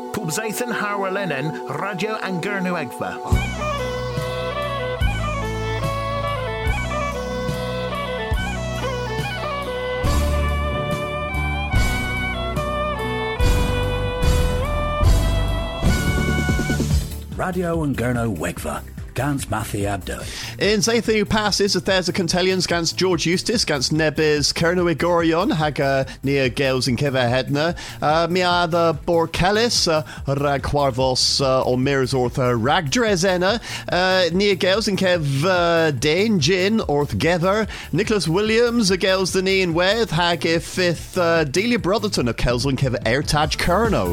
Pubzaithan Harwalenen, Radio Angernu Egva. Radio Angernu Wegva. Gans Matthew Abdo. In Zaithu passes there's a Contelians gans George Eustace gans Nebis Kernu Igorion Haga Nia Gales in Keva Hedna Mia the Borkelis Ragquarvos or Mirzorth Ragdrezena Nia Gales in Kev Dane Jin Orth Gether Nicholas Williams Gales the Knee in Weth Hag if fifth Delia Brotherton of Kelslin Kev Airtaj Kerno.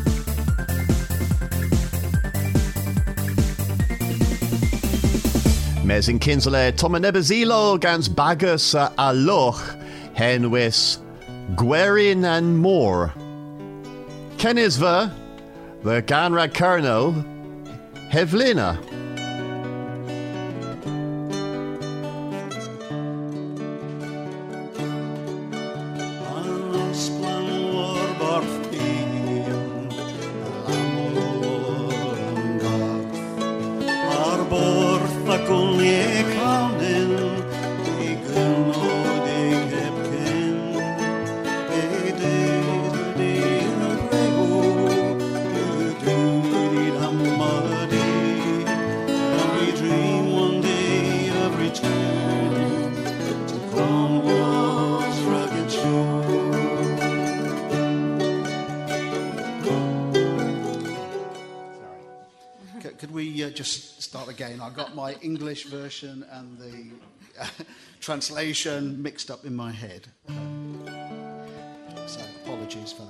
Mes in Kinsale, Tomanebazilo, Gans Bagus Aloch, Henwis, Gwerin and more. Kenisva, the Ganrag Kerno, Hevlina. Just start again. I got my English version and the translation mixed up in my head. So apologies for that.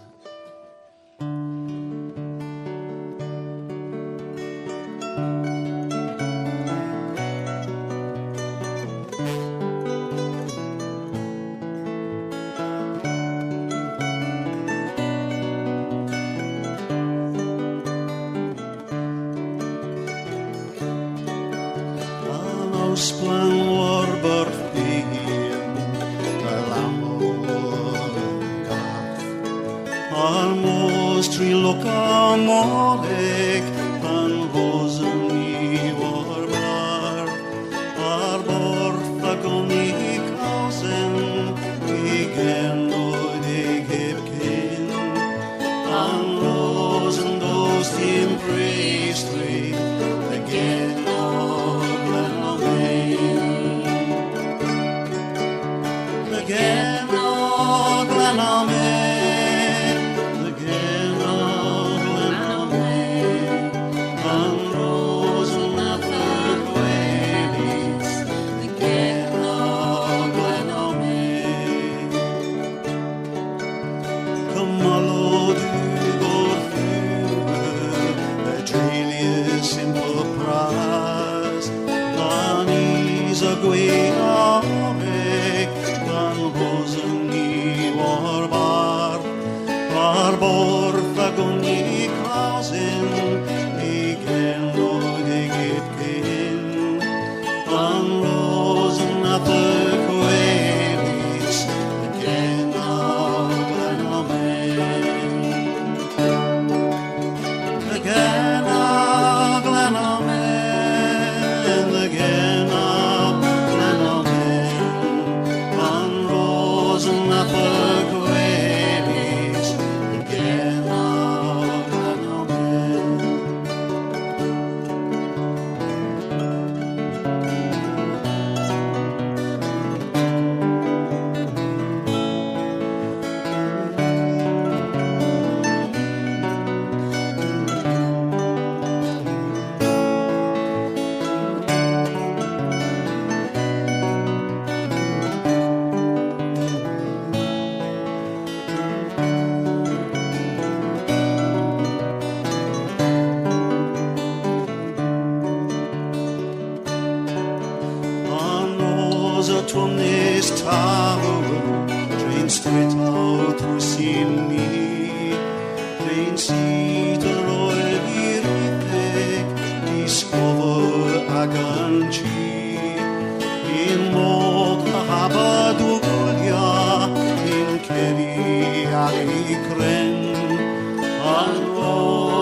Keri, Ari, Kren, Anro.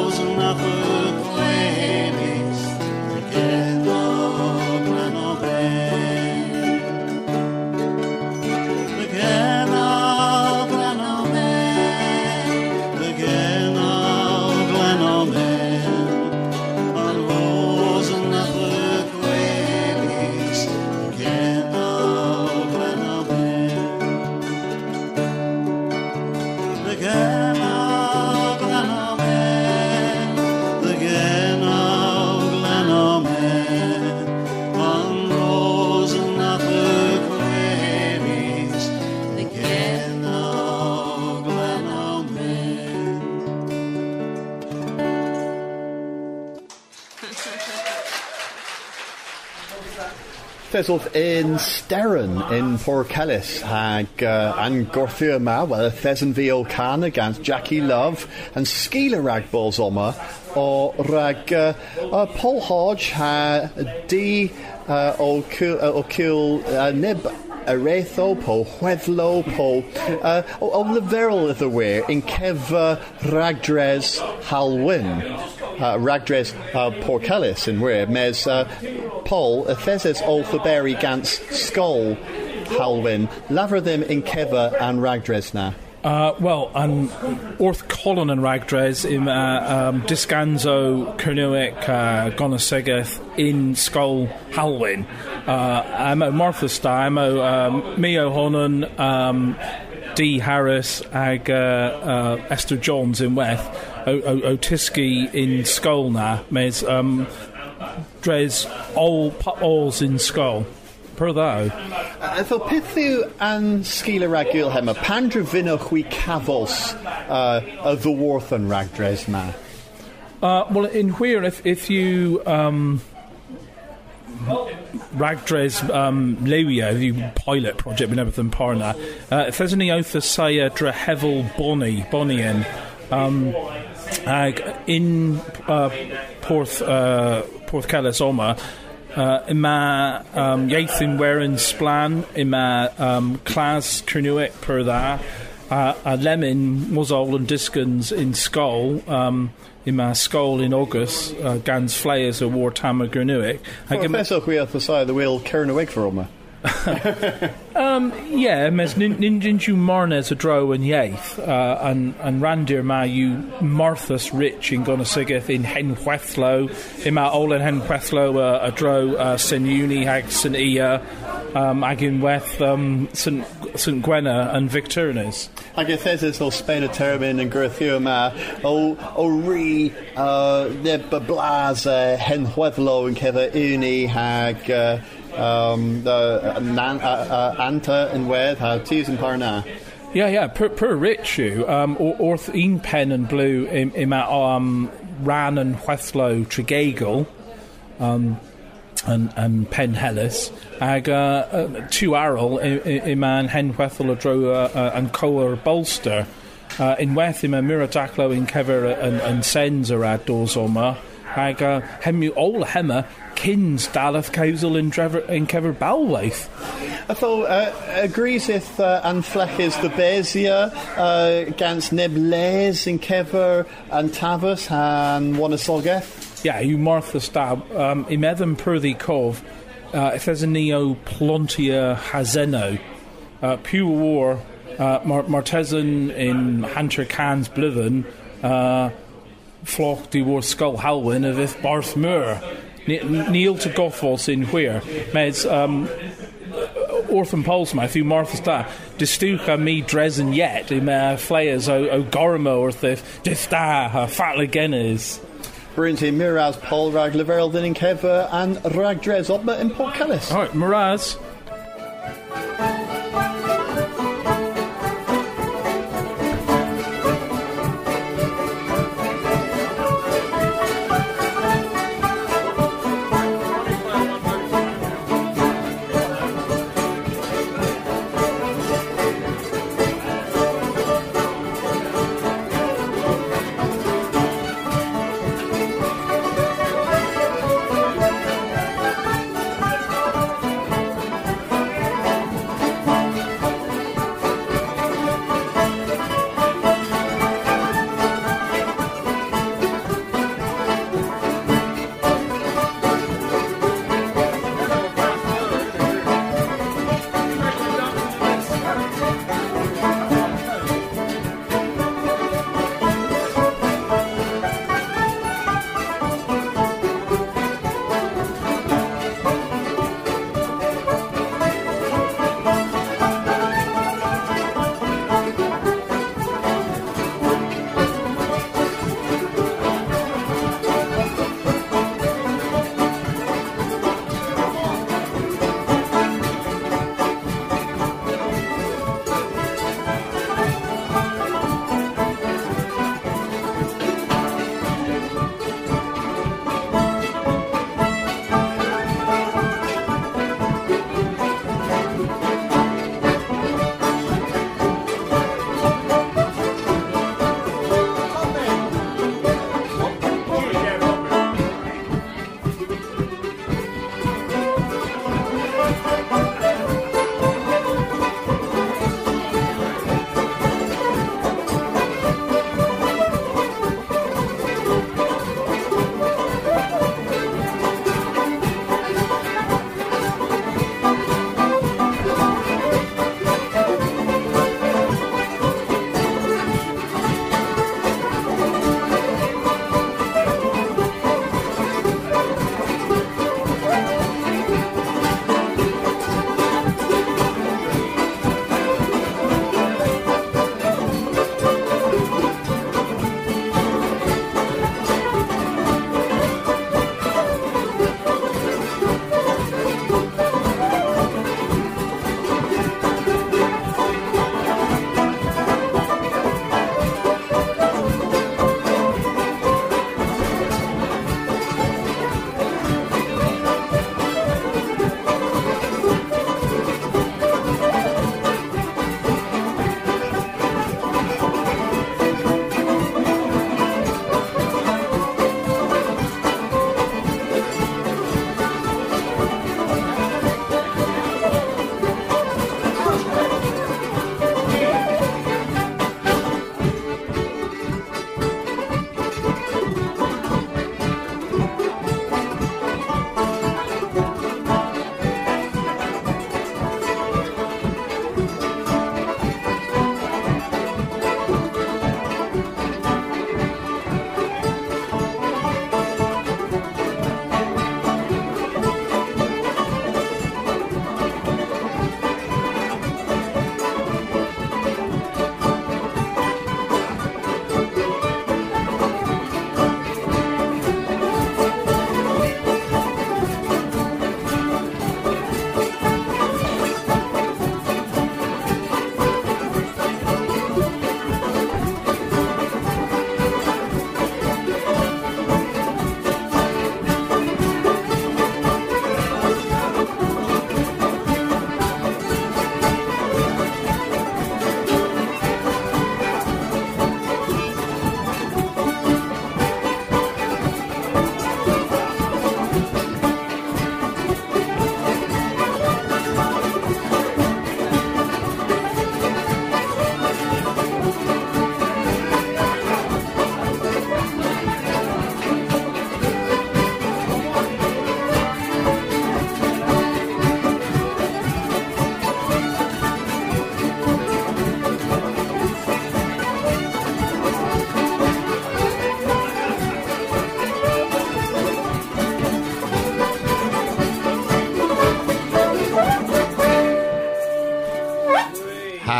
Fesodd in Sterren in Porcellis hag an Gorthia ma, well, Thesen Vio Can against Jackie Love and Skeeler rag balls oma or rag Paul Hodge ha D o Kul Nib Aretho po Hwethlo po o Leverel of the wear in Kev Ragdres Halwyn. Ragdres Porcellis in where mes Paul Theses Olfaberry Gans Skull Halwyn laver them in Keva and Ragdres now. Well, Orth Colin and Ragdres im Discanzo Kernuic Gonasegeth in Skull Halwyn. Amo Martha Star, Amo Mio Honan, D Harris, ag Esther Johns in Weth. Otiski in Skull na, mes Dres alls in Skull. Per thou. Fel pithu an Skeeler ragil hema pandra vinna hui cavos of the Worth and Ragdres ma. Well, in where if you Ragdres Lewia, if you pilot project with everything parna, if there's any oath saya dra hevel Bonnie ag in Porthcalis Oma ima Yathin Werin Splan ima Clas Kernuic per tha a Lemon Mozol and Diskins in Skull ima Skull in August Gans Flayers a War Tama Kernuic Professor we have the side of the wheel Kernuic for Oma. Yeah, mes ninjinju Marnes a dro and Yaith and Randir ma you Marthas Rich in Gonasigeth in Henhwethlo ima Olin Henhwethlo a dro Senuni hag St Ia agin Weth St Gwena and Victorines. Agathesis or Spain a termin and Gerthiuma o re neb blaz Henhwethlo and Keva Uni hag Anta and Wed how teas and parna. Yeah, per rich you orth een pen and blue ima ran and Hwethlo Tregagle and Pen Hellis ag two arrel iman hen Hwethlo dro and Coer Bolster in Weth ima Miradaclo in Kever and Sens are at doors oma ag hemu ol hema Kins Daleth Causal in Kever Balwaith. I thought agrees if and Fleck is the Bezia Gans Neblaze in Kever and Tavus and Wanasogeth. Yeah, you Martha Stab Imedham Perthy Cove if there's a Neo Plontia Hazeno Pew War Martesan in Hunter Can's Blithen Flock de War Skull Halwyn of if Barth Moor Neil to Goffos in where Meds Orphan Polesmouth, who Martha Star, Distuka me Dresden yet, in Flayers o Gormo or Thif, Dista, Fatlagenes. Brinty Miraz, Paul Rag, Leverel, Din Keva, and Ragdres, Opma in Porcellis. Alright, Miraz.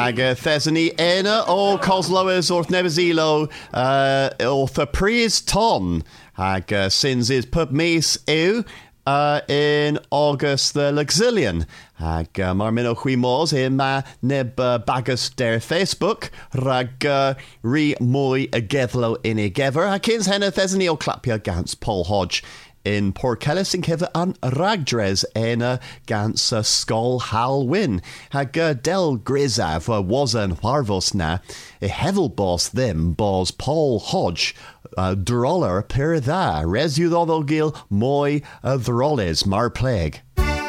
Hag Thesany Ena o Coslowers orth Nebezilo orth a Pries Ton. Hag sins is pub mis ew in August the Luxillian. Hag marmino huimos in ma neb bagus der Facebook. Rag re moi a gethlo in a gever. Hakins henna Thesany o clapia gans Paul Hodge. In Porkellis in Kiva an Ragdres ena gans Skull Hal Win. Hag del Grizav was an Warvos na. A hevel boss them bos Paul Hodge. Droller per tha. Res you gil moi drolles mar plague.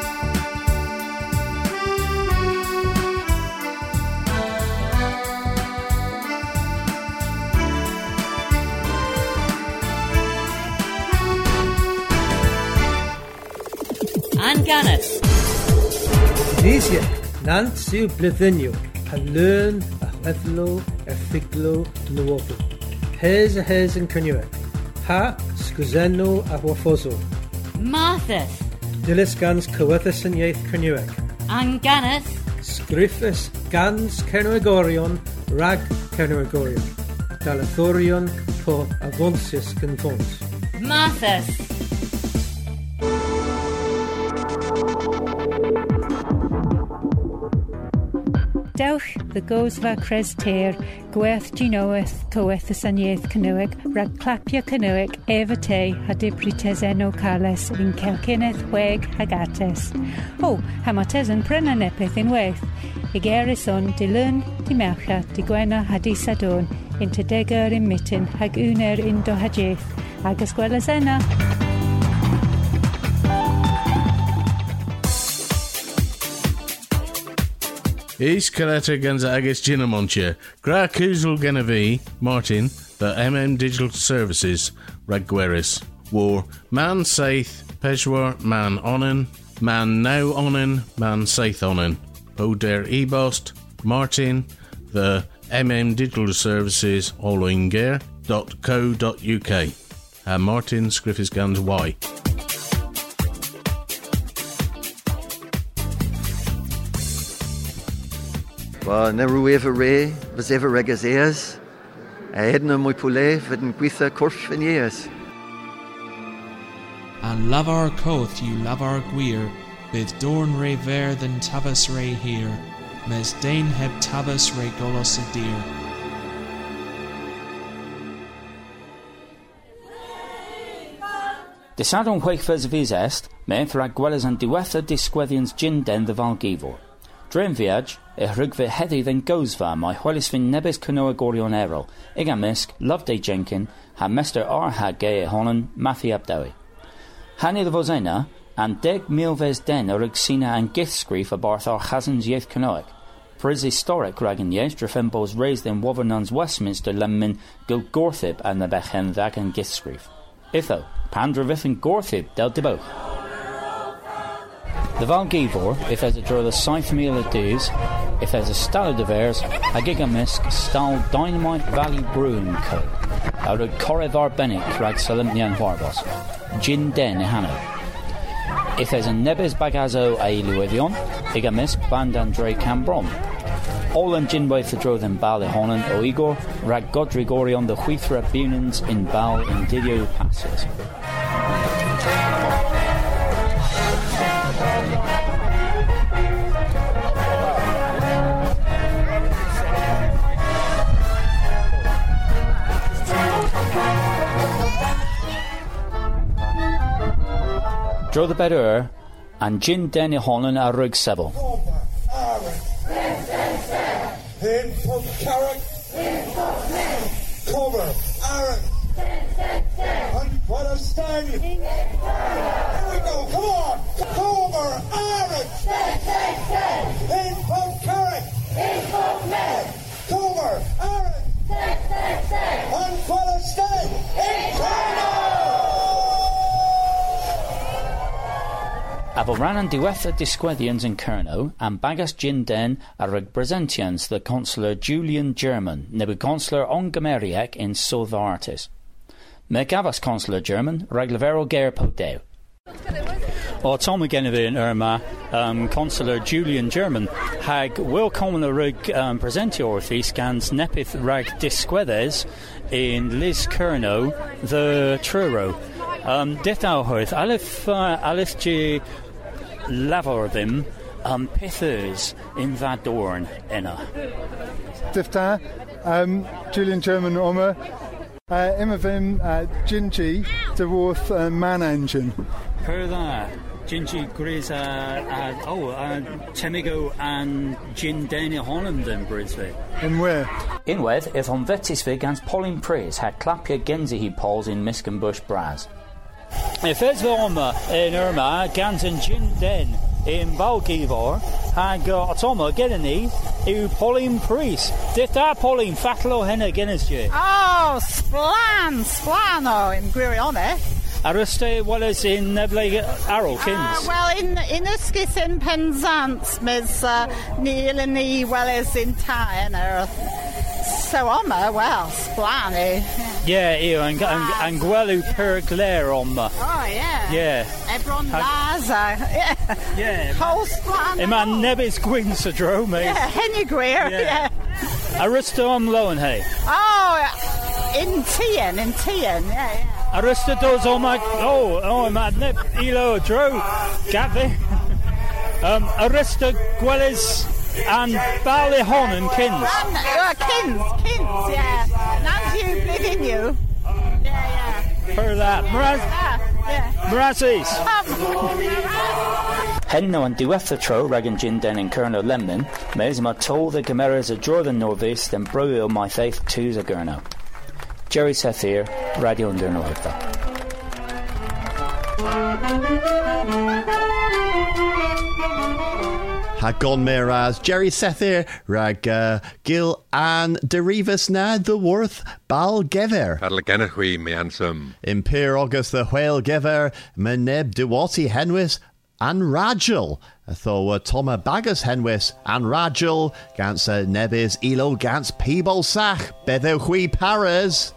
An Gannis. Nesia, nant siw blyddenio, a learn, a chweflo, a figlo, nuovo. Hes yn cynnyw. Ha, sgwzenno a wafoso. Marthas. Dilys gans cywythus yn ieith cynnyw. An Gannis. Sgriffus gans Cernywegorion, rag Cernywegorion. Dalathorion po avonsis gynfons. Marthas. Dewch the gosfa cres teir, gwerth ginoeth, cyweth y saniaeth cynwyg, rag clapia cynwyg, efa te, a dibrites enw cales, yn celcyneth weg hagates. O, hamates yn pryna nepeth yn weith. I gerison, di lyn, di melcha, di gwena, ha di sadon, yn tydegar yn mytyn, hag uner yn dohadjeth, ag ysgwelas enna. Is Caretta gans agus Ginamontia. Gra Kuzul Genevi, Martin, the Digital Services, Raggueris. War, man saith, Peshwar, man onen, man now onen, man saith onen. Po der Ebost, Martin, the Digital Services, allinger.co.uk. Martin Scriffis gans Y. Well, never ever ray, was ever regazeas. Edna moi poulet, vidden gwitha corf in years. And love our coth, you love our gwir, bid dorn ray ver than tabas ray here, mes dain heb tabas ray golos a deer. Desadon huechfers vis est, me for agwellas and diwetha disquethians gin den the Valgivor. Dream viage, rugve heddy then goes va, my huelis fin nebes canoa gorion errol, igamisk, loveday jenkin, ha mester ha gay honan, mathi abdawi. Hani the vozena, and deg milves den rugsina and githscreef a barth ar chazans yeth canoic. Pris historic ragan yes, drefembos raised in Wovernans Westminster lemmin gilgorthib and the bechen thag and githscreef. Itho, pandravith and gorthib del debo. The Valgivor, if there's a draw the Scyphemila dues, if there's a Stalo de Vers, a Gigamisk, Stal Dynamite Valley Brewing Co. Out of Correvar Benic, Rag Solemnian Huarbos, Gin Den Hano. If there's a Nebes Bagazo a Luevion, Igamisk Band Andre Cambron. All and Jinway for draw them Bal Honan o Igor, Rag Godrigorion the Huithra Bunans in Bal in Didio Passes. Draw the better and Gin Denny Holland a Rug Sebo. Info Carrick, Cover, Aaron, and what a stand! Here we go, come on! Cover, Aaron, Info Carrick, Cover, Aaron, and what a stand! Avalranan diwetha disquethians in Kerno, and Bagas Gin Den a representians the consular Julian German, nebu consular Ongameriak in Southartis. Megavas consular German, Raglevero Gerpo Deu. O Tom again in Irma, Consular Julian German hag welcome rug presentio orthis gans nepith rag disquedes in Liz Kerno the Truro. Dithauhoith alif G lavor them pithers in Vadorn enna. Difta Julian German Omer Imavin Gingy Deworth Man Engine. Per that Gingy Grizz Temigo and Gin Dania Holland in Brisbane. In where? In Weth, if on Vetisvig and Pauline Praise had Clapia Genzi he Pauls in Miskenbush Braz. If it's Voma in Irma, Gans and Gin Den in Balgivor, had got Atoma Genini, who Pauline Priest. Did that Pauline Fatlo Henna Genesje? Oh, Splano in Gwirione. Aruste well as in Neble Arrowkins. Well, in Uskis in Penzance, Miss Neil and E well as in Tyne Earth. So Oma, well, Splani. Yeah, and Gwelu Per Glare Oma. Oh, yeah. Yeah. Ebron Laza. Yeah. Whole Splani. Iman Nebis Gwinsadrome. Yeah, Henny Greer. Yeah. Aristom Lowenhay. Oh, in Tien, yeah. Arista does all my my nip Elo Drew Gavi Arista Gwellis and Ballyhon and Kins. Kins, yeah. Nandu living you. Yeah. For that. Mrazis. Henno and Duethatro Ragan Jinden and Colonel Lemon Mesma told the Cameras a Jordan Norvis and Broil my faith to the Gurno. Jerry Sethir, Radio Undernohitha. Hagon Miraz, Jerry Sethir, Rag Gil and Derivas na the Worth Bal Gever. Adlagenachui me ansum. Impir August the Whale Gever, Meneb Dewati Henwis and Rajal. Tho Toma Bagus Henwis and Rajal, Gans Nebis Elo Gans Peeble Sach, Bedeu Hui Paras.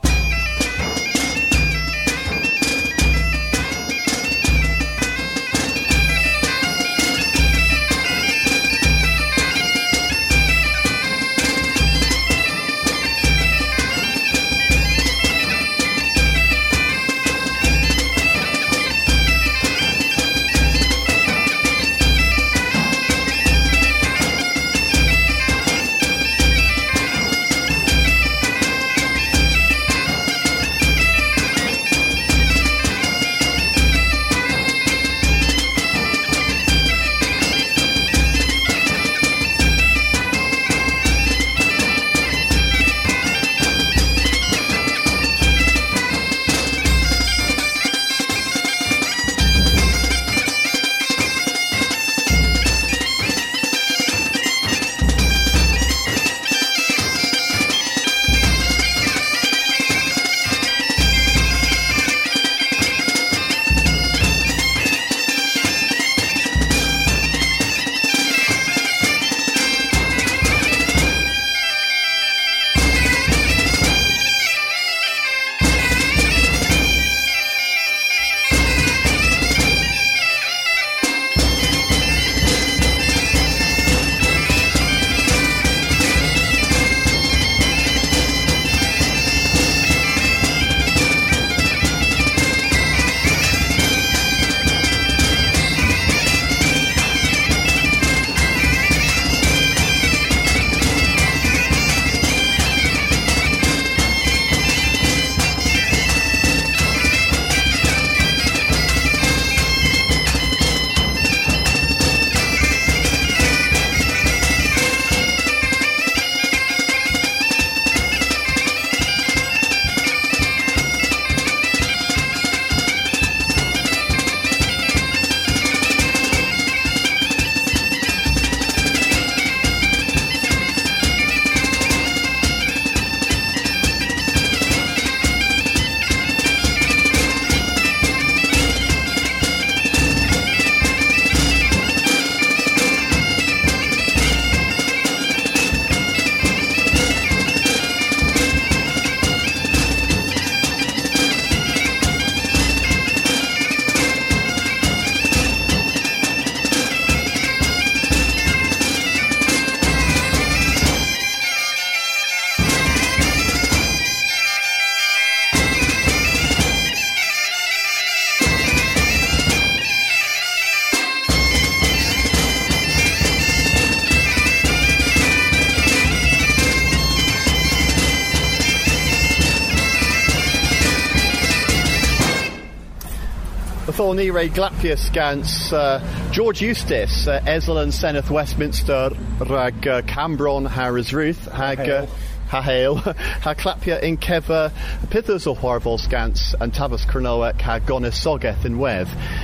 Thorny Ray Glapius gans George Eustace, Esel and Seneth Westminster, rag Cambron, Harris Ruth, hag ha hail, ha clapia in Keva, Pithers o Warvol Scants, and Tavas Cronoa, ha Gonis Sogeth in Weth.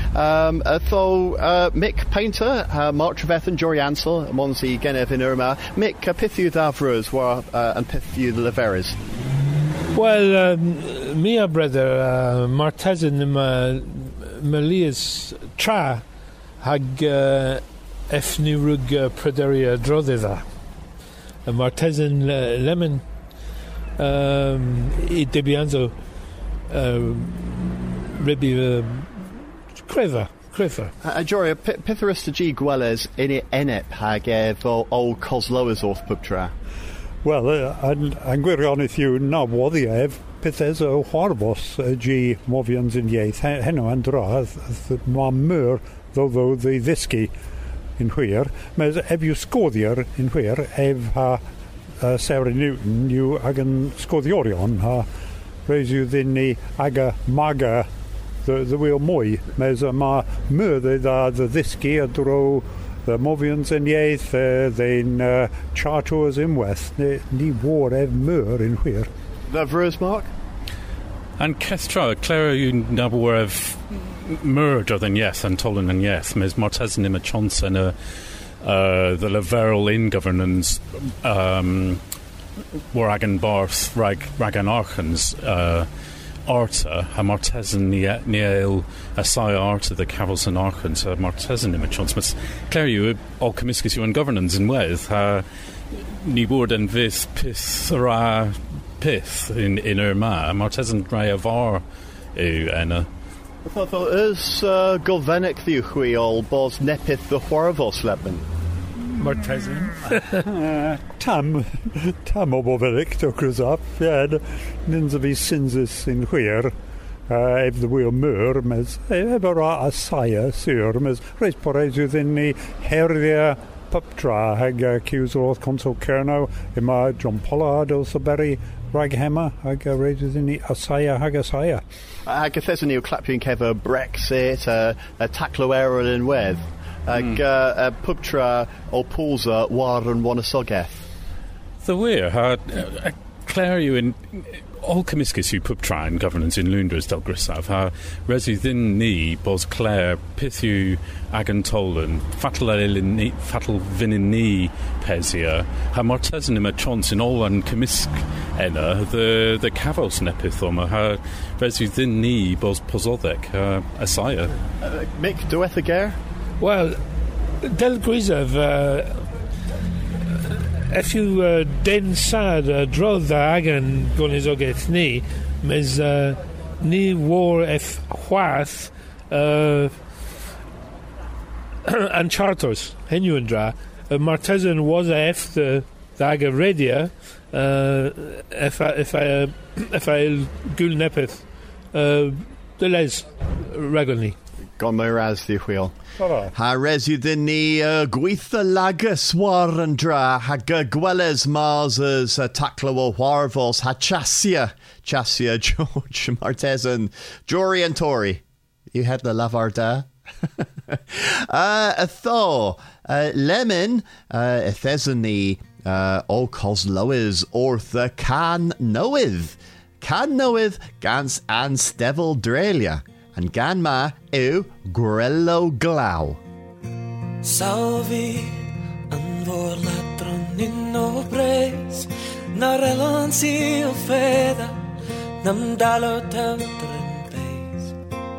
Mick Painter, Mark Treveth and Jory Ansel, Monsi Genev in Irma, Mick Pithu Davros, and Pithu Leveris. Well, Mia brother, Martezin Melias Tra, hag Efni Rug Prederia Drodeva. Martezin Lemon I Debianzo Rebbe Creva. Jory, Pitherus to G Gwelles in it enep hag old Cosloas off Pubtra. Well, I'm gwirion if you know what the have Pithes o Harbos G Movians in Yaith Heno and Dra ma mur though the Visky in where, mas have you scodier in where have Sarah Newton you agan scodiorion raise you then the aga maga the wheel moi mas ma mur the Visky a draw the Movians in Yaith then Charters in West ni war have mur in where the Verus Mark and Kestra Clara you never have murder than yes and Tolan and yes mes Martezin im a chance and the Leverel in governance war agan barth ragan archans Arta ha Martezin niel a sai Arta the Cavils and Archans Martezin im a chance mes Claire you all commiscus you and governance in Weth ni board and vis pith ra pith in Irma Martezin rai avar enna Is Golvenik the Uhuiol Bos Nepith the Warvos Leben? Martezin Tam Obovelik took us up, yeah, Ninzavi Sinsis in where if the wheel mur, mes ever a sire, sir, mes race porres within the herria puptra, hag accusal consul Kerno, ima John Pollard, also Berry. Raghammer, hag rages in the Asaya Hagasaya. Hagathesani clapping Keva Brexit, a Tacloera in Weth, Pubtra or Pulsa, War and Wanasogeth. The weir, Claire you in all commiscus you Pubtra and governance in Lundras del Grisav, resi thin ni bos Claire, Pithu Agantolan, fatal vinin ni Pesia, ha Martezin im a chance in all and commisc enna, the Cavos nepithoma, ha resi thin ni bos Pozodek, Asaya. Mick, doeth again? Well, del Grisav, if you den sad draw the agan gonizoget ni mes ni war if hwath and charters henuandra Martezin was if the aga redia if I gul nepith the les ragoni Gone my raz the wheel. Ha resu din ni gweitha lagus war and dra ha gwelles marsers taclo o warvos ha Chasia George Martezin Jory and Tory. You had the lavarda. A thaw lemon ethesani o coslois ortha can knoweth gans an stevel drelia. And gan ma ew grello glau. Salvi an vor latron in o pres na relansi o feda nam dalo tentren peis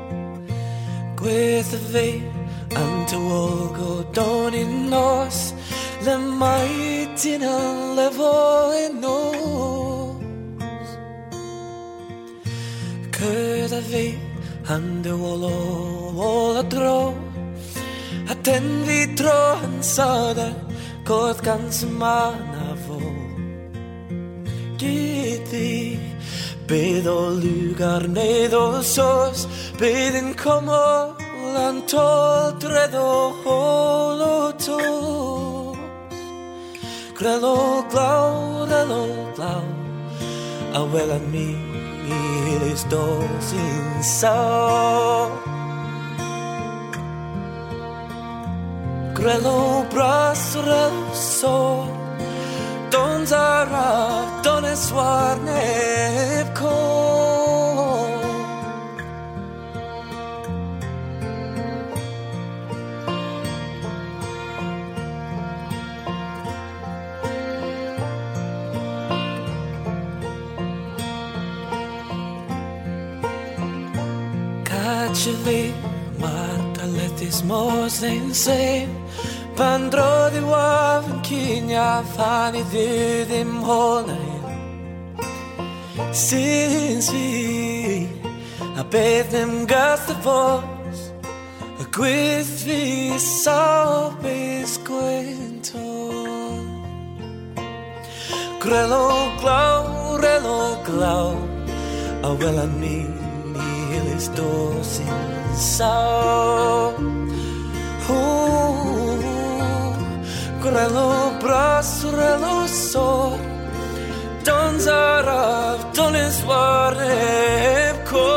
Gweth y fe an tywolgo don in nos le maitin a lefo in nos Cyd y fe and the wall a draw a ten vi tro and sada god gans man avo Giti bed o lugar ned o sos bed in como lantol tredo holo tos grelo glau a well a me His doors in so Grelo bras rel so Dons araf dones war neb ko Cacheli Martaletis mos in se Pandro di waven kinya fani ddim honain Since vi a beth nym gath y fos A gwyth fi sobys gwynto Grelo glaw A wel am ni Hillis dos in saw Grelo bras, grelo so Dons araf, dones war neb ko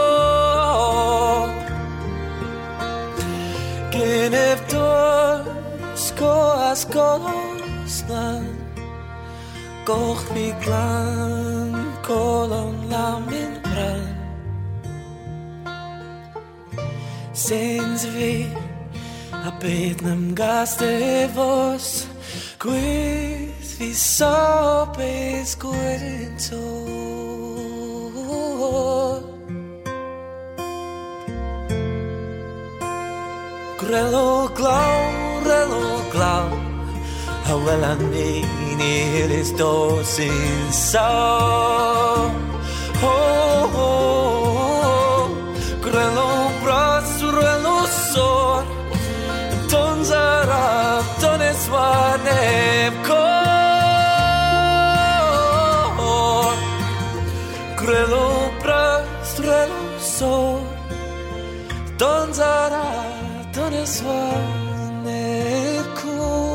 Genef dos go as goloslan Goch fi glan, kolon lam in bran Sens vi a beth nam gast vos Gwyth fi sobys gwynto Grelo glaw A wel am ni Hillis dos in saw Grelo bras, grelo sor Dons araf, dones war neb ko Grelo bras, grelo sor Dons araf, dones war neb ko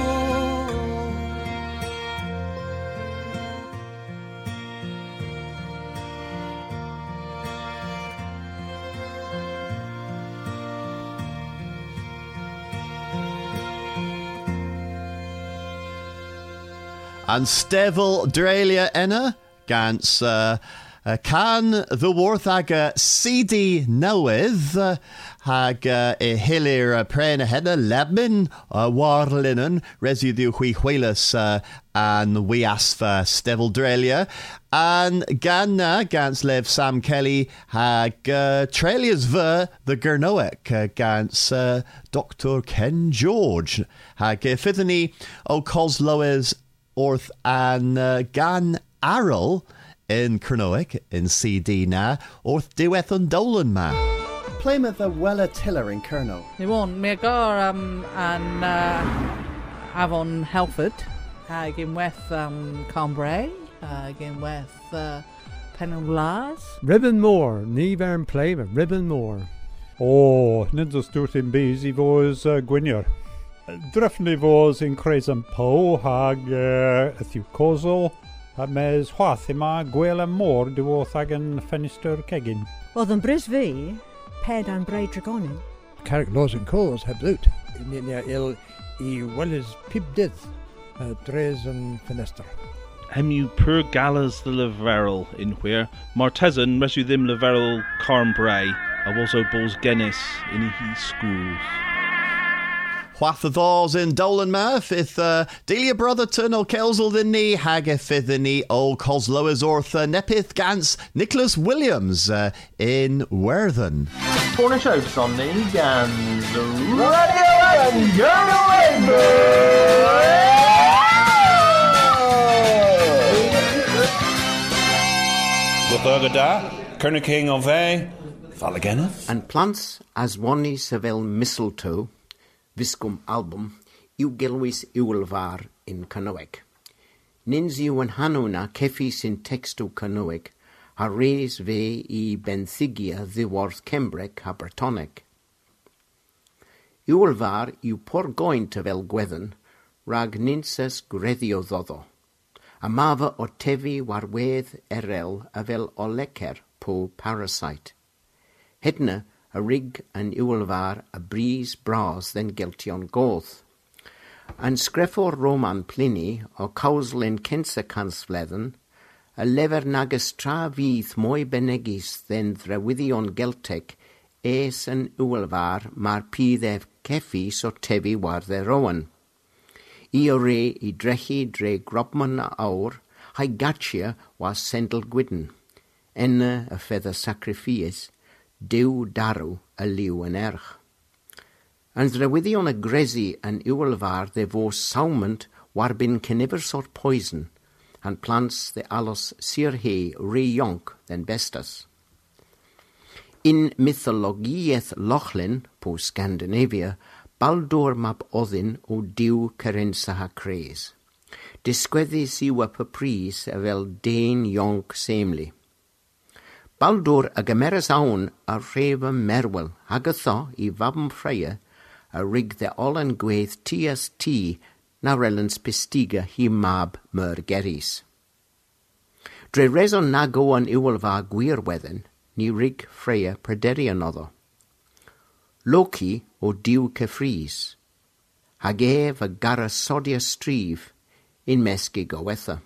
And Stevel Drelia Enna, Gans Can the Worth aga CD Nowith hag Hilir Prena Hedna Lebmin Warlinen Residue Hui Huelis and Wiasfa Stevel Drelia and Ganna Gans Lev Sam Kelly hag Trelias Ver the Gernoek Gans Dr. Ken George hag Fithany O Cosloes Orth and Gan Arrel in Kernowick in CD na Orth Diweth and Dolan ma. Plymouth the Wella Tiller in Kerno. They won me gar and Avon Helford again with Cambrai again with Penellas. Ribbonmore, Nevern Plymouth, Ribbonmore. Oh, Ninja Sturt in Beezy was Gwynyer. Drifney was in Crescent Po, hag Ethiw Cosol, a mes Hwathima, Gwela Mor, duoth agen Fenister Kegin. Oedd yn Brisfi, Ped and Bray Dragonin. Carrick Laws and Cause heb loot. Il I Wellis Pibdith, Dres and Fenester. Hemu pur galas the Leverel in where Martezan resu them Leverel Carnbray, a waso balls Guinness in he schools. Whath the thors in Dolan Murph, if Delia Brotherton o Kelsel the knee, Hagafith the knee, O Cosloas Ortha, Nepith Gans, Nicholas Williams in Werthen. Cornish Oaks on the Gans, Radio and Go Gothergada, Kerna King of Fallagenneth. And plants as one Seville mistletoe. Viscum album, yw gelwys ywlfar in Canoeg. Nins yw yn hanwna ceffis in textu Canoeg, a reis fe I benthigia ddiworth Cembrec a Bretoneg. Ywlfar yw porgoint y fel gwedden, rag ninses greddio ddoddo, a mafa o tefi warwedd erel a fel o lecer po parasite. Hedna a rig an iwlvar a breeze bras then geltion goth. An sgreffo Roman Pliny o cawslyn kensa cansfledden, a lever nagus tra fydd mwy benegis then drawyddion geltec es an iwlvar mar pyddef ceffis o tefi warde rowan. I o re I drechi dre grobman a awr, hai gatsia was sendel gwydden, enna a feather sacrifice, dew darw a liw yn erch. An drawyddion a gresi an iwlvar de fo sawment warbyn cynifr sort poison, and plants the alos sir he re yonk than bestas. In mythologiaeth Lochlin, po Scandinavia, Baldur mab oddyn o diw Carensa ha cres. Disgweddis yw a papris a fel dein yonk semli. Baldur a gymeras awn a rhef merwel hag a tho I fabm Freya a rig the olan gwedd tias ti na relans pistiga hi mab myr geris. Dre reson na go an iwlva gwirwedden, ni rig Freya perderi another. Loki o diw Cefris, hag ef a gara sodia strif in mesgi gowetha.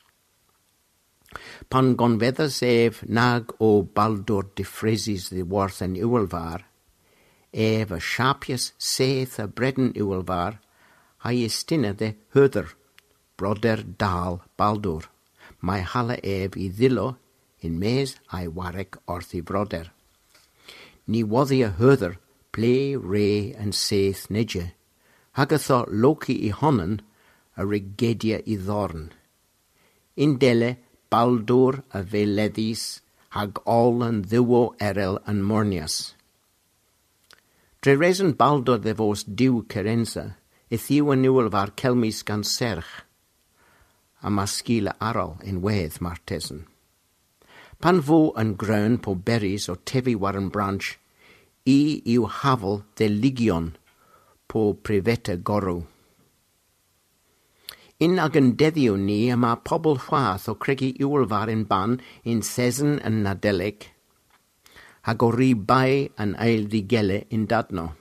Pan gonfeddas ef nag o Baldur diffresis the worth an iwlvar, ef a sharpius seth a bredden iwlvar, hai istina de hyder, broder dal Baldur, mai hala ef I ddilo in mes ai warek orthi broder. Ni waddi a hyder ple re and seth nedje, hag a tho Loki I honan a rigedia I dhorn. In dele Baldur a veledis hag all an ddiwo erel an mornias. Dre reson Baldur de vos diw Carensa, ithiw an iwlvar celmis gan serch, a masgila aral in wedd martesen. Pan vo an groen po berries o tefi war an branch, I yw hafel de ligion po priveta gorw. In ag yn deddiw ni yma pobl chwath o cregu iwlvar in ban in Sesen yn Nadolig, hag o ri bai yn eil digele in dadno.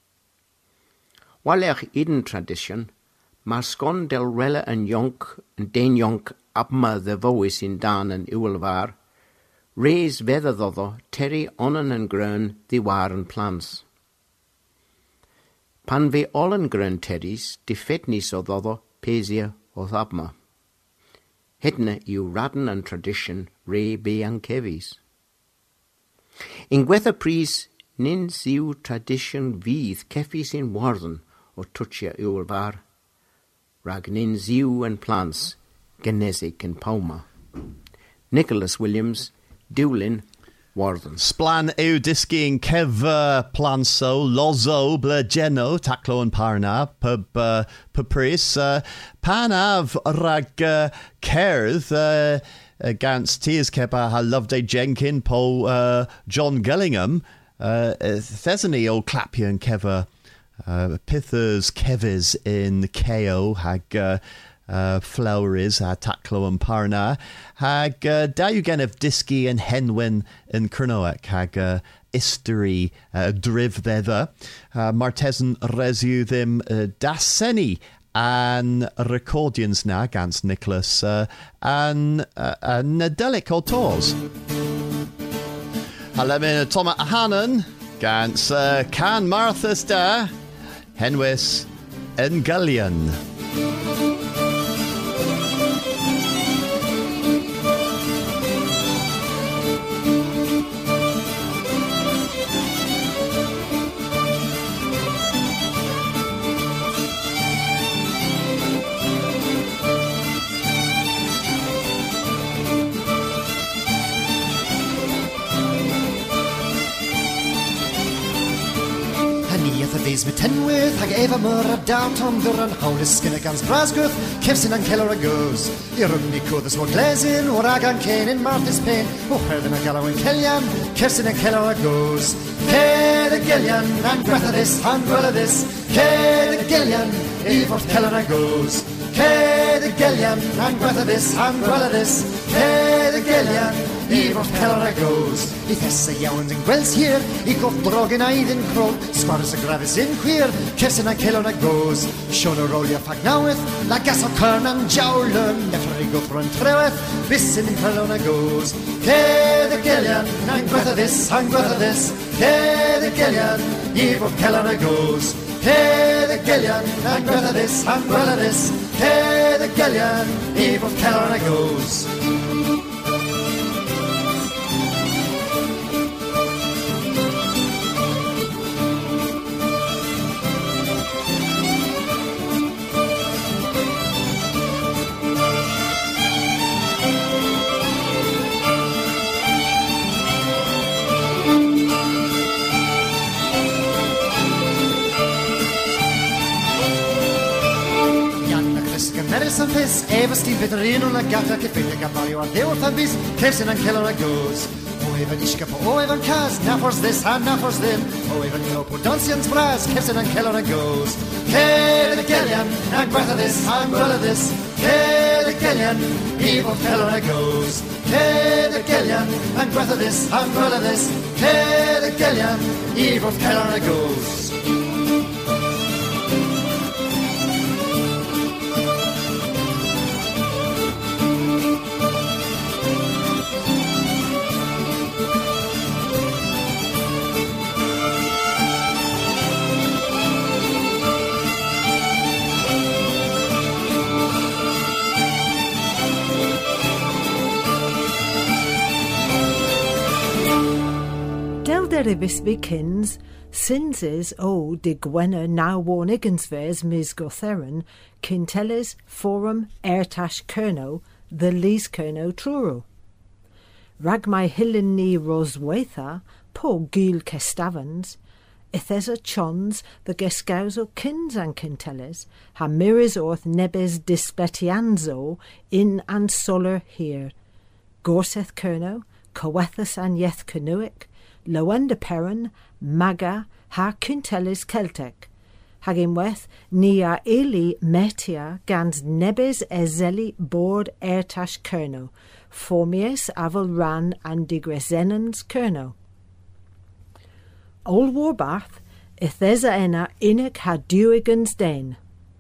Walech iden tradition, mar sgon del rela yn den yonk abma the fowys in dan yn iwlvar, reis feddadoddo teri onan yn grön diwar yn plans. Pan fe ol yn grön teris, diffetnis o ddoddo pesia o thabma. Hydna yw radden yn tradition re be an cefis. In gwetha pris, nins yw tradition fydd ceffis in warden o twtsia iwlvar, rag nins yw yn plans genesig yn pauma. Nicholas Williams, Dewlin, Warden. Splan yw disgyn cefa planso, lozo, ble geno, taclo yn parna, pris. Pan af rag cerdd gans tias cepa ha Loveday Jenkin po John Gillingham, thesany o clapio yn cefa pithers kevis in KO hag flowers a taclo yn parna hag daw genef disgi yn henwyn yn Cernoec hag history drif ddedda Martesan resiw ddim daseni an recordians na gans Nicholas an Nadolig o Tors. Halemin Toma Ahanan gans Can Marthas da henwys yn Gullion. With tenwydd hag efa myr a dawn tom ddyr yn hawlus gynna gans brasgwth cefsyn yn celor a goes I rwmni cwddys mor glesin o'r agan cen in marthus pen o herddyn a galaw yn celian cefsyn yn celor a goes ced y gelian and gwathadus and gweladus ced y gelian I fort celor a goes ced y gelian and gwathadus and gweladus ced y gelian Eve of Kellar goes. I Thessa Yowans and Wells here, I got drog and Iden Crow, Squatters and Gravis in queer, Kirsten and Kellar goes. Shona Rolia Fagnoweth, La Gas of Kern and Jowler, Nefery go through and Treweth, Bissin and Kellar goes. Ke the Gillian, and Greta this, and Greta this, Ke the Gillian, Eve of Kellar goes. Ke the Gillian, and Greta this, and Greta this, Ke the Gillian, Eve of Kellar goes. Medicine piss, Eva Steve Vittorino, la gata che fede Gambario a Deo Fabis, Kirsten and Kellar goes. Oh, Evan Ishkapa, oh, Evan Kaz, Naffors this, and Naffors them. Oh, Evan Leopoldonsians Brass, Kirsten and Kellar goes. Ke the Gillian, and Greta this, and Greta this. Ke the Gillian, Eve of Kellar goes. Ke the Gillian, and Greta this, and Greta this. Ke the Gillian, Eve of Kellar goes. Deribus Vikins, Sinses o de Gwenna now worn Igginsvers mis Gotherin, Quinteles Forum Ertash Kerno, the Lees Kerno Truro. Ragmai Hillen ni Roswatha, po Gil Kestavans, Ithesa Chons, the Gescauso Kins and Quinteles, ha miris orth nebes dispetianzo in and solar here. Gorseth Kerno, Coethus and Yeth Canuic, Loenda Perrin, Maga, ha Quintelis Celtic. Hagimweth, nia eli metia gans nebes ezeli board ertash kerno, formies aval ran and digresenens kerno. Old Warbath, ithesa ena inek ha duigans den.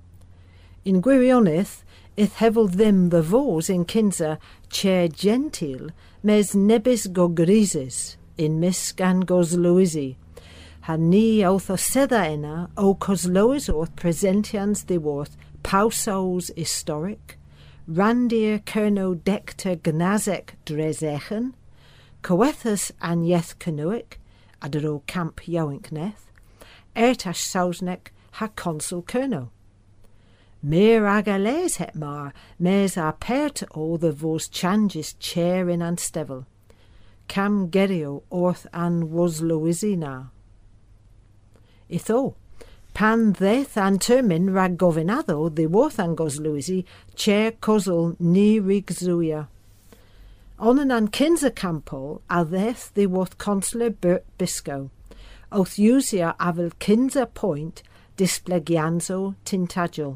In Gwirionith, ith hevel them the vos in kinsa chair gentil, mes nebis gogrises. In Miss gan gos Louisi, ha ni author setha ena o cos lois orth presentians de worth pausos historic, randir kerno decter gnazek drezechen, coethus an yeth canuic, adero camp yoinkneth, ertash sausnek ha consul kerno. Meer agales het mar, mes a pert o the vos changes chair in an stevel. Cam gerio orth an was Louisina. Itho, pan theth an termin rag govinado the worth an gos Louisi, chair cosel ni rigzuia. Onan an kinza campo, a theth the worth consular Bert Bisco, oth usia avel kinza point displegianzo tintagel.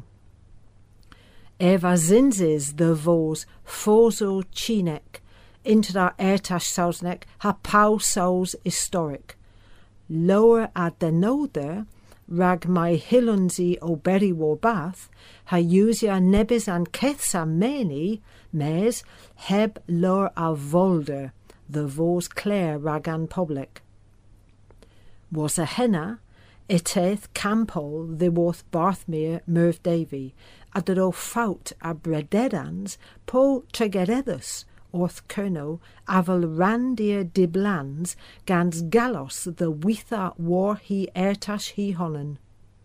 Eva zinzes the vos foso chinek, inter ertash sausnek ha pau saus historic. Lower at the noder, rag my hilunzi o berry war bath, ha usia nebis an kethsa meni, mes heb lor a volder, the vos clare ragan public. Was a henna, eteth campol the worth Barthmere Merv Davy, adero faut a brededans po tregeredus, orth kerno, aval randir diblans, gans galos the witha war he ertash he honnen.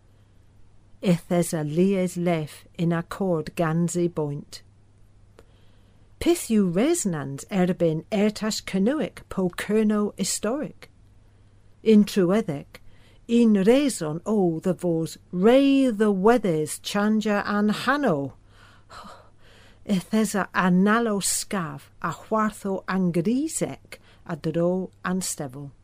Ithes a lies lef in accord ganzi boint. Pithu resonans erbin ertash kernuic po kerno historic. In truedec, in raison o the vos ray the weathers chanja an hano. Ithesa analo scav a huartho angrisec a dro an stevel.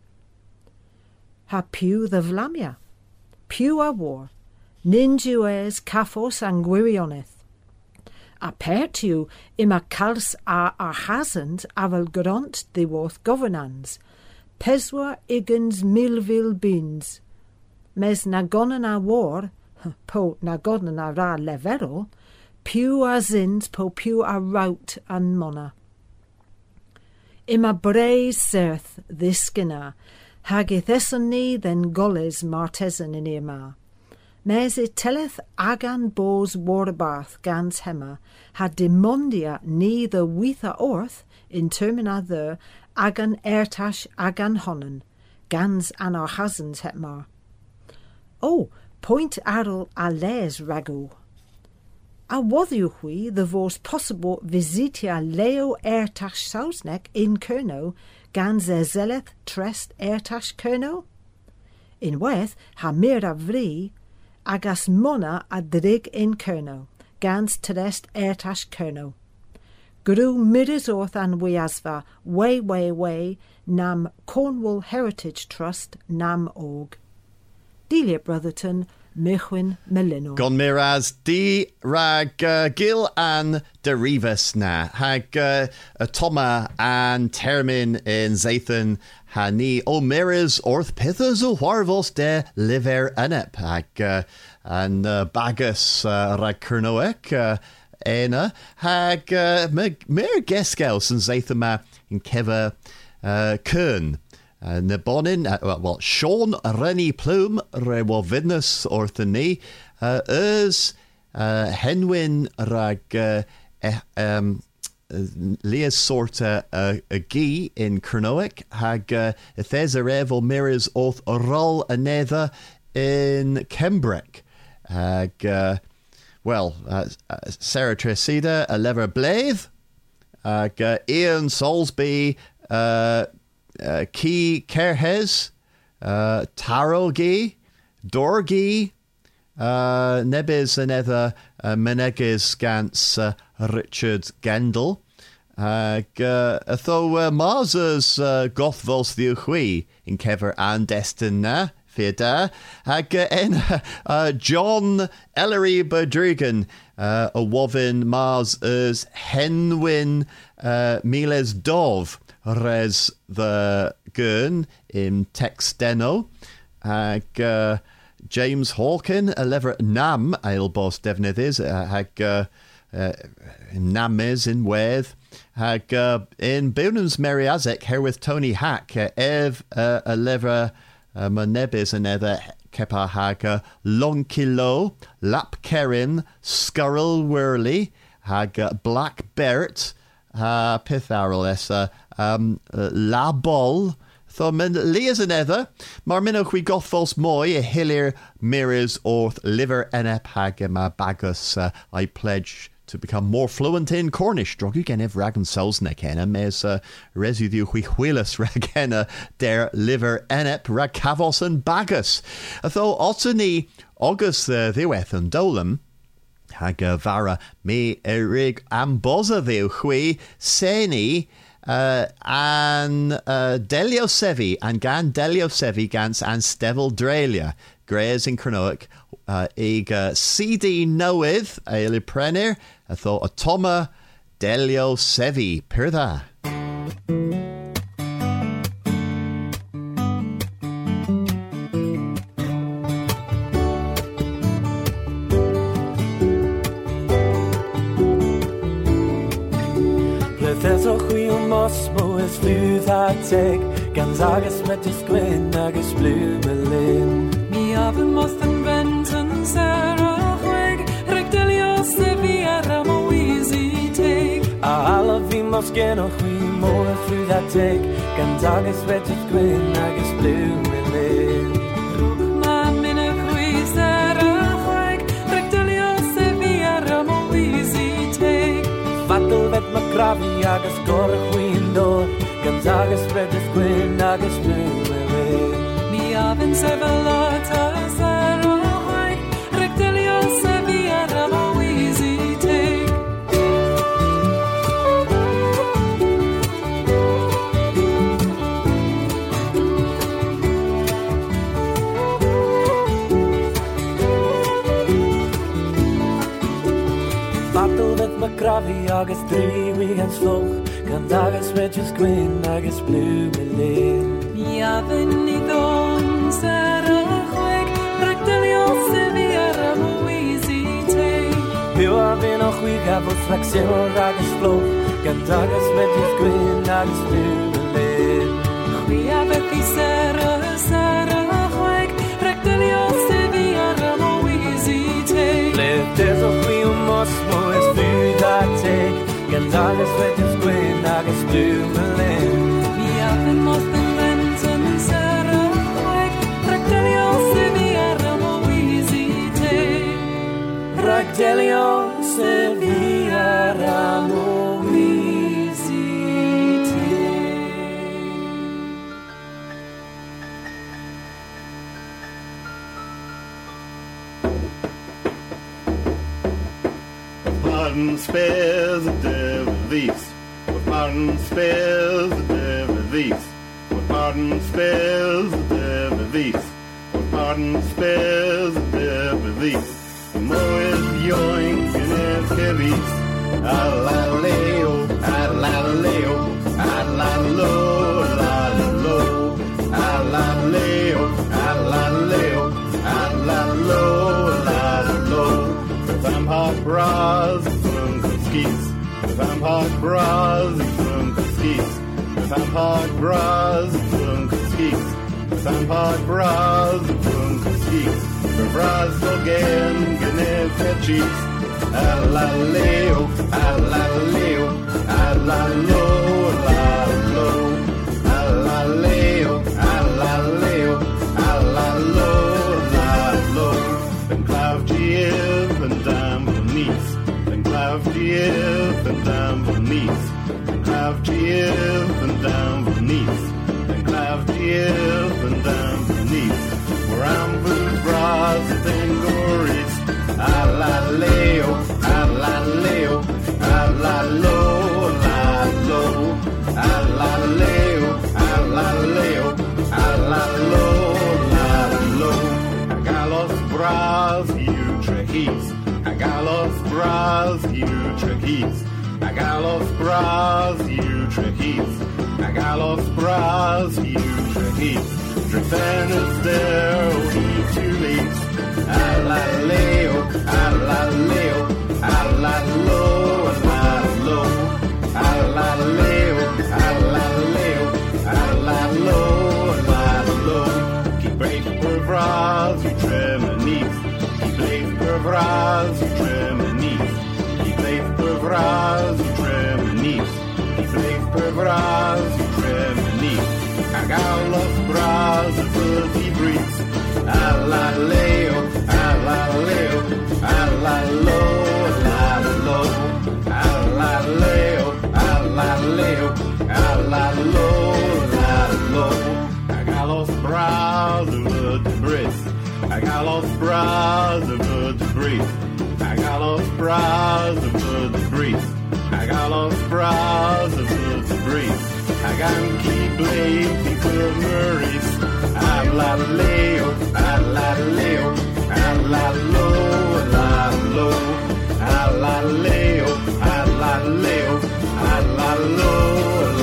Ha piu the vlamia, piu a war, ninjues caphos anguirioneth. A pertiu ima cals a hasand avel grant the worth governans. Peswa igens milvil beans. Mes nagonan a war, po nagonan a ra leverol, pew a zins po pew a rout an mona. Ima braes serth thiskinna, hagith esoni then goles martesan in irma. Mes it telleth agan bos warbarth gans hemma, had demondia neither witha orth, in termina there, agan ertash agan honnen, gans an our hasans hetmar. Oh, point arl a les ragu. A wothiuhui the vos possible visitia leo ertash sausnek in kerno, gans zeleth trest ertash kerno? In weth ha mira vri, agas mona a drig in kerno, gans terest ertash kerno. Gru miris orth an weasva, way, nam Cornwall Heritage Trust, nam org. Delia Brotherton, Mechwin Melino. Gon miraz di rag gil an derivas na. Hag atoma an termin in Zathan hani o miraz orth pithas o warvos de liver anep. Hag an bagus rag kernoek ena. Hag mer geskels in Zathama in keva kern. Nebonin, Sean Rennie Plume, Rewa Vidnus Orthani, Henwin Rag Leas Sorta a Gee in Kernoek, Hag Thesarev or Miras Orth Rol Anether in Kembrek, Hag Sarah Tresida, a Lever Blythe, Hag Ian Salisbury, Key Kerhes, Tarogi, Dorgi, Nebis another Meneges Gans Richard Gendel, though Mars's Gothvos the Uhui in Kever and Destin Fida, John Ellery Badrigan, a Wovin Mars as Henwin Miles Dov. Res the Gurn in Texteno, James Hawkin, a lever Nam, Ailbos Devnithis, Namis in Weth, in Bunans Meriazek, here with Tony Hack, Ev, a lever Manebis, another Kepa Hag, Lonkilo, Lap Kerin, Scurrel Whirly, Black Bert, Pitharel Essa, La Bol, Thomin Leas and Ether, Marminoch we Gothfos Moy, a Hillier Mirrors Orth Liver Enep Hagema Bagus. I pledge to become more fluent in Cornish. Drogu Genev Ragan Solsnekena, Mes Residue Huihuilas Ragena, Der Liver Enep Rakavos and Bagus. Though Ottani August the Weth and Dolem. Hagavara me erig amboza the hui seni an Delio Sevi and gan Delio Sevi gans and Stevel Dralia Greys in Cronoic ega CD Noeth a Liprenner I thought Atoma Delio Sevi Pertha. There's a wheel mosmo is fluth I take Gonzagas metis gwyn agus blue melin Mi avon most and Benton Sarah Wig Rectelio Sevilla Ramo easy take Alavi mos gen a wheel more fluth I take Gonzagas metis gwyn agus blue melin Ma mina hui Sarah Wig Rectelio Sevilla Ramo easy take Fatal vet macravi agus gorach windor Gonzagas redis gwyn agus blue Mi avon sevelata Sarah Wig Rectelio Sevilla Ramo easy take Travi agus Drewy gan sloch gan agus Regis Gwyn agus Blue Melin Miafyn I ddon ser y chweg Ragdylio sefi ar y mwysi te Byw a fyn o chwig a fod fflexiwn agus floch gan agus Regis Gwyn agus Blue Melin Chwi a fethu ser y chweg Ragdylio sefi ar y mwysi te Leftes o chwi o mosmo es fyd a teg gan agus Regis Gwyn agus Blue Melin Miafyn moth yn rent yn ser y chweg Ragdylio sefi ar y mwysi te Ragdylio sefi ar y mwysi te Martin spares the devil thieves. What Martin spares the devil thieves. What Martin spares the devil thieves. What Martin spares the devil thieves. The more is yoink and it's heavies. Alaleo, alaleo, alalo, alalo, alaleo, alaleo, alalo, alalo. I'm hot bras from the skis. I'm hot bras from the skis. I'm hot bras from the skis. I'm hot bras from the skis. The bras again, gonna cheeks. Alaleo, alaleo, alalo, alalo, alaleo, alaleo, alalo, alalo. And cloud and down beneath, and cloud and down beneath, and cloud and down beneath, and cloud and down beneath. Where I'm with bras and gories, alaleo, alaleo, alalo, alalo, alaleo, alaleo, alalo, alalo. I got los bras, you trajis. I got los bras, you trajis. I got los bras, you trajis. I got los bras, you trajis. Driven is there, we two leaves. Alaleo, alaleo, alalo, alalo, alaleo, alaleo, alalo, alalo. Keep break per bras, you tremonis. Keep break per bras, you tremonis. Keep break per bras, you tremonis. Keep break per bras, you tremonis. I got los bras of the breeze. Alaleo, alaleo, alalo, alalo, alaleo, alaleo, alalo, alalo. I got los bras of the breeze. I got los bras of the breeze. I got los bras of the breeze. I got los bras of the breeze. I got keep blazing for Murray's. Alaleo, alaleo, alalo, alalo, alaleo, alaleo, alalo,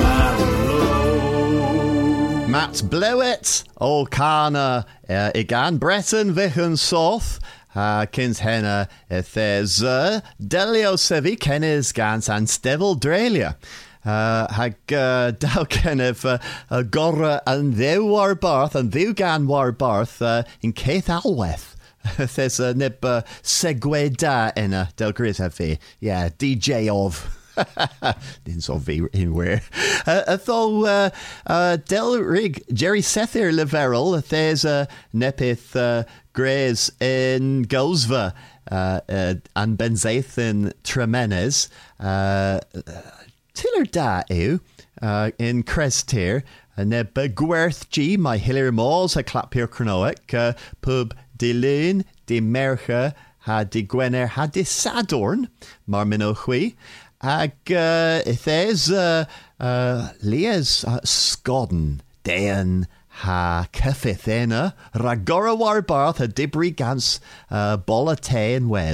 alalo. Matt Blewett, O Kana, Igan Breton, Vichen Soth. Kins henna there's Delio Sevi Kennis Gans and Stevil Drelia. Hag daw kennef gorra and ddew war barth and ddew gan war barth in Keith Alweth. There's a nib segue da in Del Gris hefi. Yeah, DJ of. Didn't so be in where. Though Del Rig Jerry Sethir Leverel, there's a nepith Grays in Gosva and Benzaithin Tremenes. Tiller da ew in Crestir neb Gwerth G my Hillier Malls a clap here Cronoic pub de Lune de Mercha ha de Gwener ha de Sadorn Marmino Hui ag ithes Lias Skodden Dean ha Kefithena Ragora Warbarth a Dibri Gans Bolla Tain Weth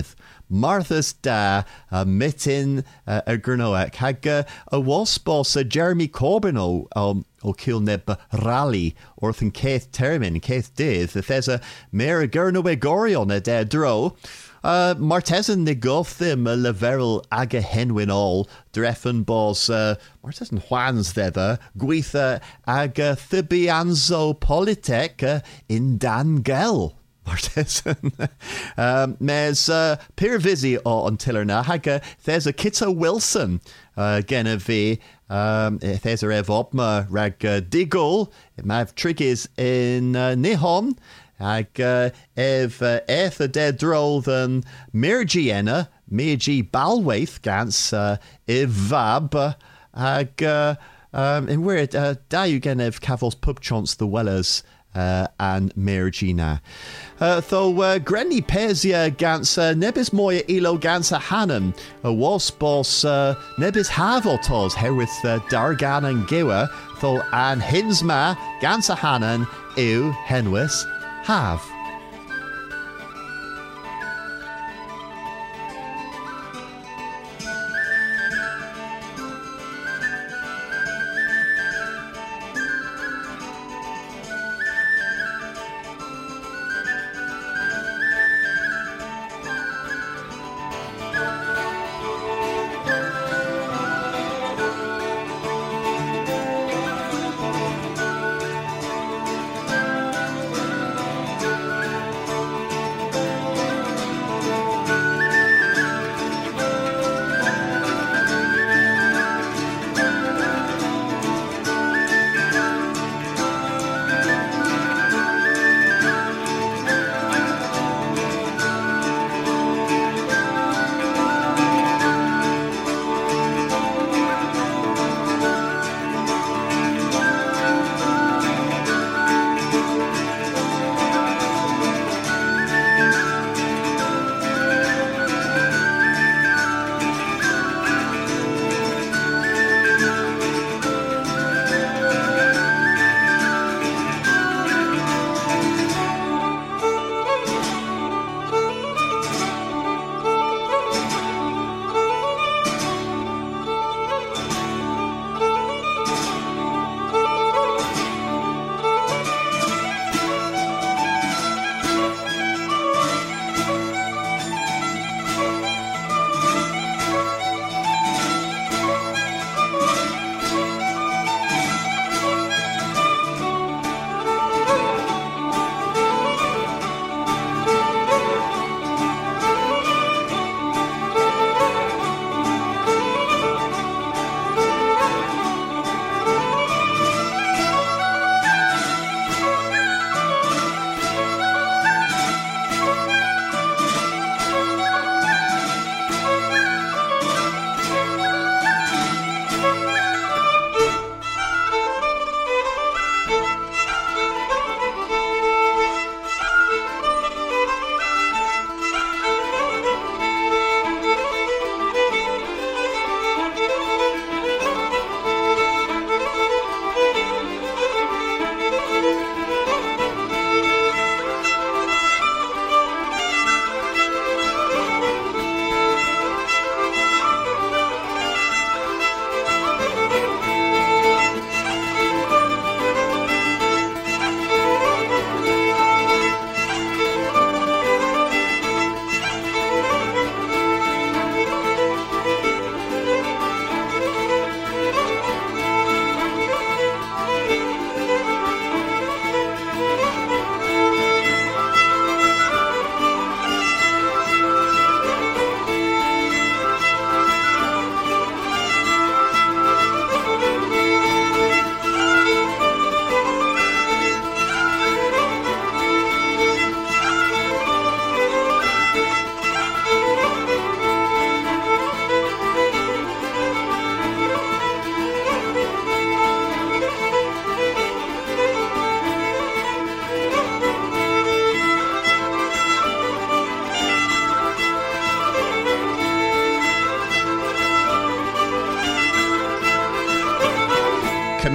Martha's da mitin a Gurnoak hag a waspos Jeremy Corbyn o Kilneb rally orth yn Keith termin Keith dydd there's a mayor a Gurnowe Gorion a de dro Martesan ne goth them a leverel aga henwin all dreffen bos Martesan Juan's thither gweitha aga thibianzo politek in Dan Gel Martesan mes Peer Visi o Antillerna haga there's a Kitto Wilson Genevieve there's a rev opma rag digol mav triggers in Nihon ag ev a dead droll than Mirgiena Mirgi Balwaith gans Ivab ag in where da you gen ev Cavos pub chance the Wellers and Mirgina. Though Grenny Pesia gans nebis moya ilo gansa Hanan was boss nebis havotos herwith Dargan and Gewa though an Hinsma gansa Hanan ew henwis have.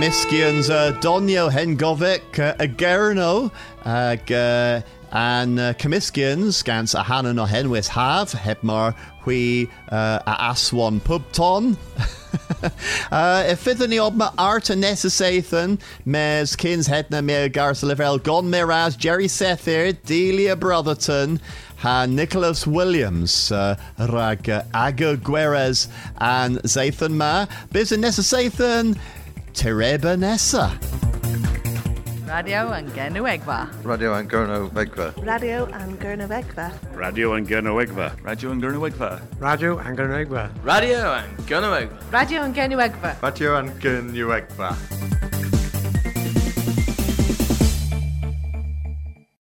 Cymyscians Donio Hengovic Agerno and Cymyscians gans a Hanan o Henwys Haf Hebmar Hui a Aswan Pubton. Fyddwn ni obma art a nesasaethyn mes Kins Hedna me Garth Level Gon Miraz Jerry Sethir Delia Brotherton ha Nicholas Williams rag Aga Guerres and Zathan Ma bis a nesasaethyn Tereba Nessa. Radio and Gernowegva. Radio and Gernowegva. Radio and Gernowegva. Radio and Gernowegva. Radio and Gernowegva. Radio and Gernowegva. Radio and Gernowegva. Radio and Gernowegva. Radio and Gernowegva.